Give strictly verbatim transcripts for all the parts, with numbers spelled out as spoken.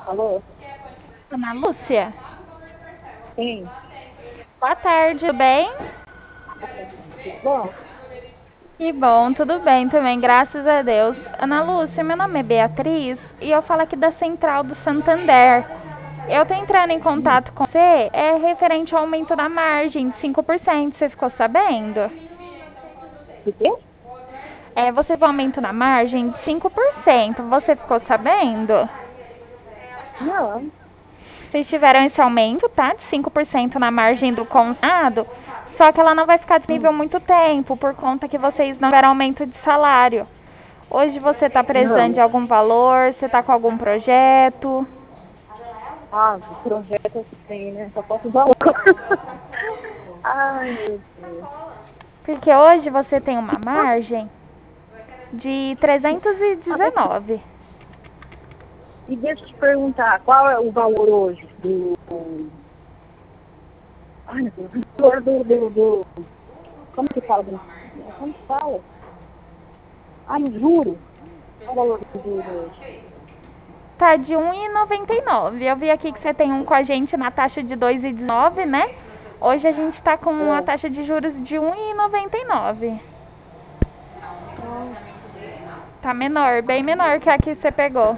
Alô? Ana Lúcia, Sim. boa tarde, tudo bem? Tudo bom? Que bom, tudo bem também, graças a Deus. Ana Lúcia, meu nome é Beatriz e eu falo aqui da Central do Santander. Eu tô entrando em Hum. contato com você, é referente ao aumento da margem de cinco por cento, você ficou sabendo? O quê? É, você viu o aumento na margem de cinco por cento, você ficou sabendo? Não. Vocês tiveram esse aumento, tá? De cinco por cento na margem do consignado, só que ela não vai ficar Hum. disponível muito tempo, por conta que vocês não tiveram aumento de salário. Hoje você está precisando de Não. algum valor, você está com algum projeto? Ah, o projeto é que tem, né? Só posso usar o... Ai, meu Deus. Porque hoje você tem uma margem de Ah, mas- trezentos e dezenove. E deixa eu te perguntar, qual é o valor hoje do... Ai, meu Deus. O valor do, do, do... Como que fala? do- Como que fala? Ai, o juro. Qual é o valor do juro hoje? Tá de um e noventa e nove. Eu vi aqui que você tem um com a gente na taxa de dois e dezenove, né? Hoje a gente está com uma É. taxa de juros de um e noventa e nove. Ah, Tá menor, bem menor que a que você pegou.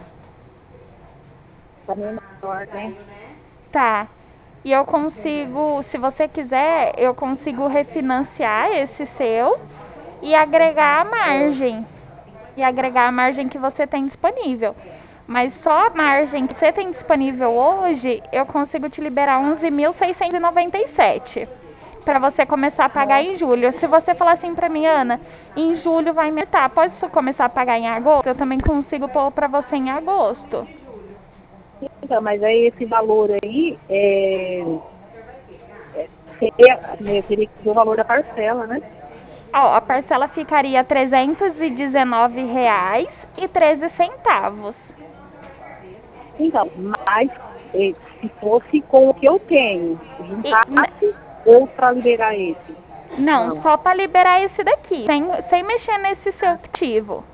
tá menor, né? Tá. E eu consigo, se você quiser, eu consigo refinanciar esse seu e agregar a É. margem. E agregar a margem que você tem disponível. Mas só a margem que você tem disponível hoje, eu consigo te liberar onze mil seiscentos e noventa e sete para você começar a pagar Nossa. em julho. Se você falar assim para mim, Ana, em julho vai me tá, pode começar a pagar em agosto? Eu também consigo pôr para você em agosto. Então, mas aí esse valor aí é, é, seria, né, teria que ser o valor da parcela, né? Ó, a parcela ficaria trezentos e dezenove reais e treze centavos. Então, mas eh, se fosse com o que eu tenho, E, n- juntasse ou para liberar esse? não, Não. só para liberar esse daqui, sem, sem mexer nesse seu Ah, ativo.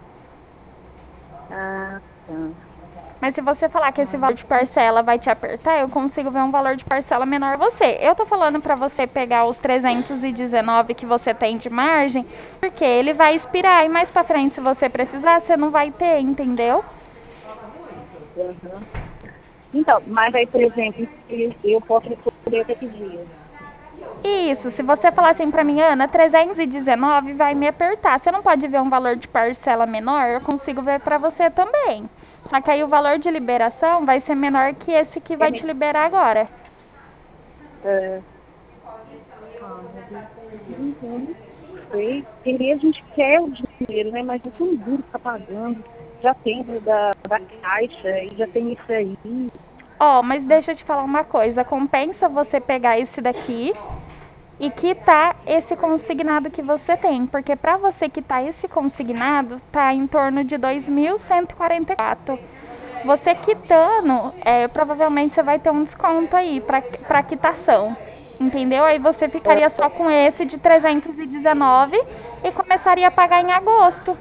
ah, tá. Mas se você falar que esse valor de parcela vai te apertar, eu consigo ver um valor de parcela menor você. Eu tô falando para você pegar os trezentos e dezenove que você tem de margem, porque ele vai expirar e mais para frente, se você precisar, você não vai ter, entendeu? Aham. Então, mas aí, por exemplo, eu eu posso responder até que dia? Isso, se você falar assim pra mim, Ana, trezentos e dezenove vai me apertar. Você não pode ver um valor de parcela menor? Eu consigo ver pra você também. Só que aí o valor de liberação vai ser menor que esse que É, vai te me- liberar agora. é, ah, meu Deus. Uhum. Sei. Querer a gente quer o dinheiro, né? Mas é tão duro ficar pagando. Já tem da, da caixa e já tem isso aí. Ó, mas deixa eu te falar uma coisa. Compensa você pegar esse daqui e quitar esse consignado que você tem. Porque pra você quitar esse consignado, tá em torno de dois mil cento e quarenta e quatro. Você quitando, é, provavelmente você vai ter um desconto aí para para quitação. Entendeu? Aí você É, ficaria só com esse de trezentos e dezenove e começaria a pagar em agosto.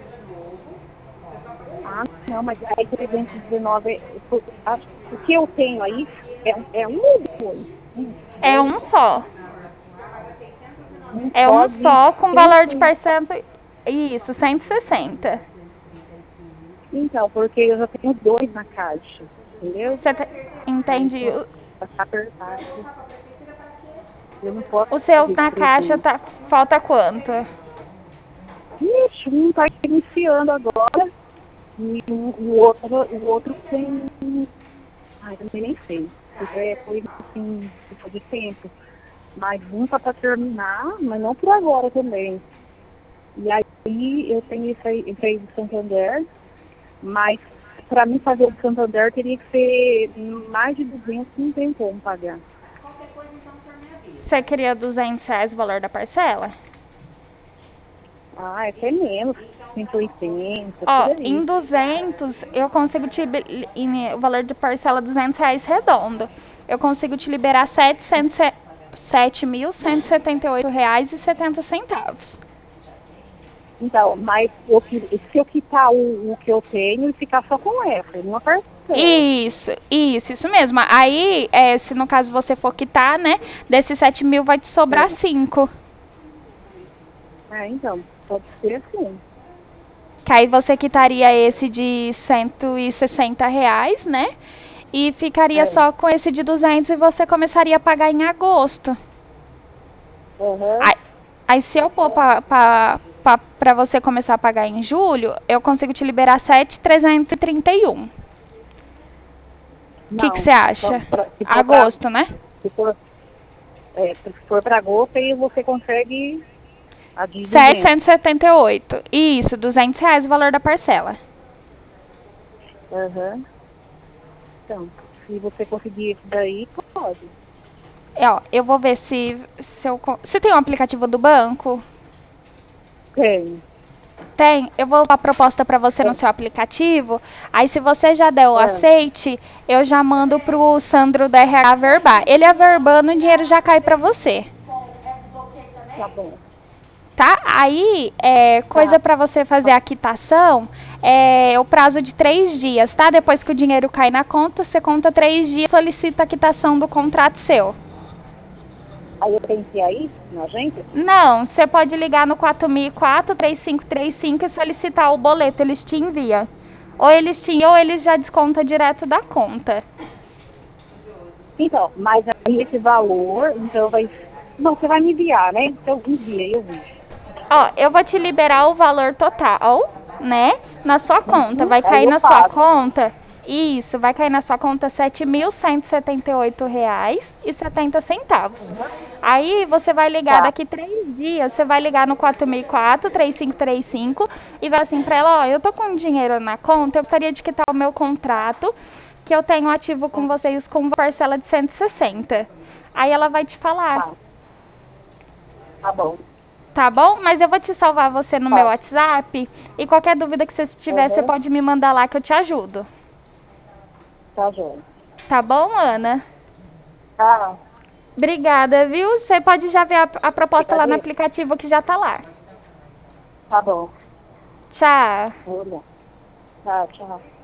ah, não, mas aí trezentos e dezenove, é- eu acho que o que eu tenho aí é, um- é um ou dois? Um, É dois, um só. um É só um de só com valor de cento. parcela. Isso, cento e sessenta. Então, porque eu já tenho dois na caixa, entendeu? Você te- Aí entende? então, vai ficar apertado. Eu não posso O seu fazer de na caixa trezentos. tá, falta quanto? Ixi, um está iniciando agora e o, o outro, o outro tem. Ai, eu também nem sei. Porque é coisa assim, tipo de tempo. Mas um tá para terminar, mas não por agora também. E aí eu tenho esse aí, esse aí do Santander, mas para mim fazer o do Santander teria que ser mais de duzentos, não tem como pagar. Você queria duzentos reais o valor da parcela? Ah, é até menos, cento e oitenta, por Ó, aí. em duzentos eu consigo te li- em- o valor de parcela duzentos reais redondo. Eu consigo te liberar setecentos sete mil cento e setenta e oito reais e setenta centavos. Então, mas eu, que- se eu quitar o, o que eu tenho e ficar só com essa, uma parcela. parcela. Isso, isso, isso mesmo. Aí, é, se no caso você for quitar, né, desses sete mil vai te sobrar É. cinco. É, então, pode ser assim. Que aí você quitaria esse de cento e sessenta reais, né? E ficaria É. só com esse de duzentos e você começaria a pagar em agosto. Uhum. Aí, aí se eu pôr para você começar a pagar em julho, eu consigo te liberar sete mil trezentos e trinta e um. O que que Não, você acha? pra, se for pra, Agosto, né? se for, é, se for pra agosto, aí você consegue a de duzentos. setecentos e setenta e oito. Isso, duzentos reais o valor da parcela. Uhum. Então, se você conseguir isso daí, pode. É, ó, eu vou ver se, se eu... con- Você tem um aplicativo do banco? Tem. Tem? Eu vou dar a proposta para você no É. seu aplicativo. Aí, se você já der o É. aceite, eu já mando pro Sandro da R H averbar. Ele averbando, o dinheiro já cai para você. Tá bom. Tá? Aí, é, coisa Tá. para você fazer a quitação, é o prazo de três dias, tá? Depois que o dinheiro cai na conta, você conta três dias, solicita a quitação do contrato seu. Aí eu tenho que ir aí, na agência? Não, você pode ligar no quatro mil e quatro, três cinco três cinco e solicitar o boleto, eles te enviam. Ou eles te ou eles já descontam direto da conta. Então, mas aí esse valor, então vai... Não, você vai me enviar, né? Então envia, eu vi. Ó, eu vou te liberar o valor total, né? Na sua conta. Uhum. Vai Aí cair eu na sua pago. conta. Isso, vai cair na sua conta sete mil cento e setenta e oito reais e setenta centavos. Uhum. Aí você vai ligar Tá. daqui três dias, você vai ligar no quatro mil e quatro, três cinco três cinco e vai assim pra ela, ó, eu tô com dinheiro na conta, eu gostaria de quitar o meu contrato, que eu tenho ativo com vocês com parcela de cento e sessenta. Aí ela vai te falar. Tá. Tá bom. Tá bom? Mas eu vou te salvar você no meu Tá. WhatsApp e qualquer dúvida que você tiver, você Uhum. pode me mandar lá que eu te ajudo. Tá, joia. Tá bom, Ana? Tá. Obrigada, viu? Você pode já ver a, a proposta lá no Obrigada. aplicativo que já tá lá. Tá bom. Tchau. Olha. Tá, tchau.